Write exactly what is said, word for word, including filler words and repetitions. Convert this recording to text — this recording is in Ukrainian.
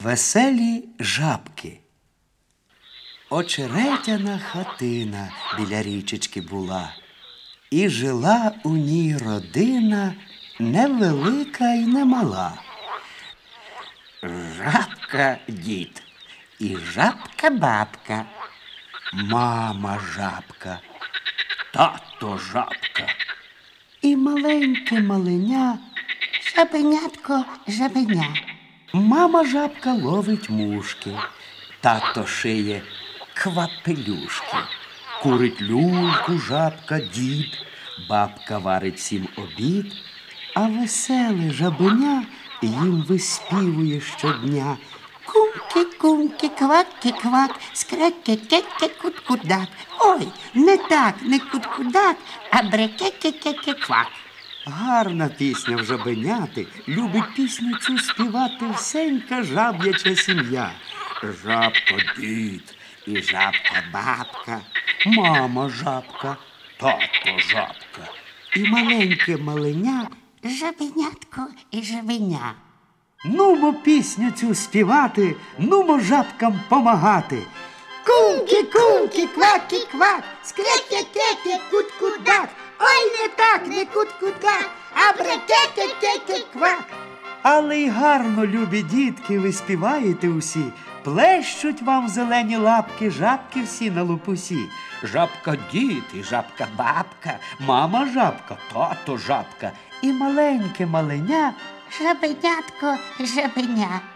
Веселі жабки. Очеретяна хатина біля річечки була, і жила у ній родина невелика й немала. Жабка-дід і жабка-бабка, мама жабка, тато жабка і маленьке маленя жабенятко жабеня. Мама жабка ловить мушки, тато шиє квапелюшки, курить люльку жабка дід, бабка варить всім обід, а веселе жабеня їм виспівує щодня: кумки-кумки, кваки-квак, скрек-ке-ке-ке-кут-кудак. Ой, не так, не кут-кудак, а бре-ке-ке-ке-ке-квак. Гарна пісня в жабеняти, любить пісню цю співати всенька жаб'яча сім'я. Жабка-дід і жабка-бабка, мама жабка, тато жабка і маленьке маленя жабенятко і жабеня. Нумо пісню цю співати, нумо жабкам помагати. Кумки-кумки, кваки-квак, скрек-ке-ке-ке, кут-кудак. Ой, не так, не кут-кудак, а бре-ке-ке-ке-ке-квак. Але й гарно, любі дітки, ви співаєте усі. Плещуть вам зелені лапки жабки всі на лопусі. Жабка-дід і жабка-бабка, мама жабка, тато жабка і маленьке маленя жабенятко жабеня.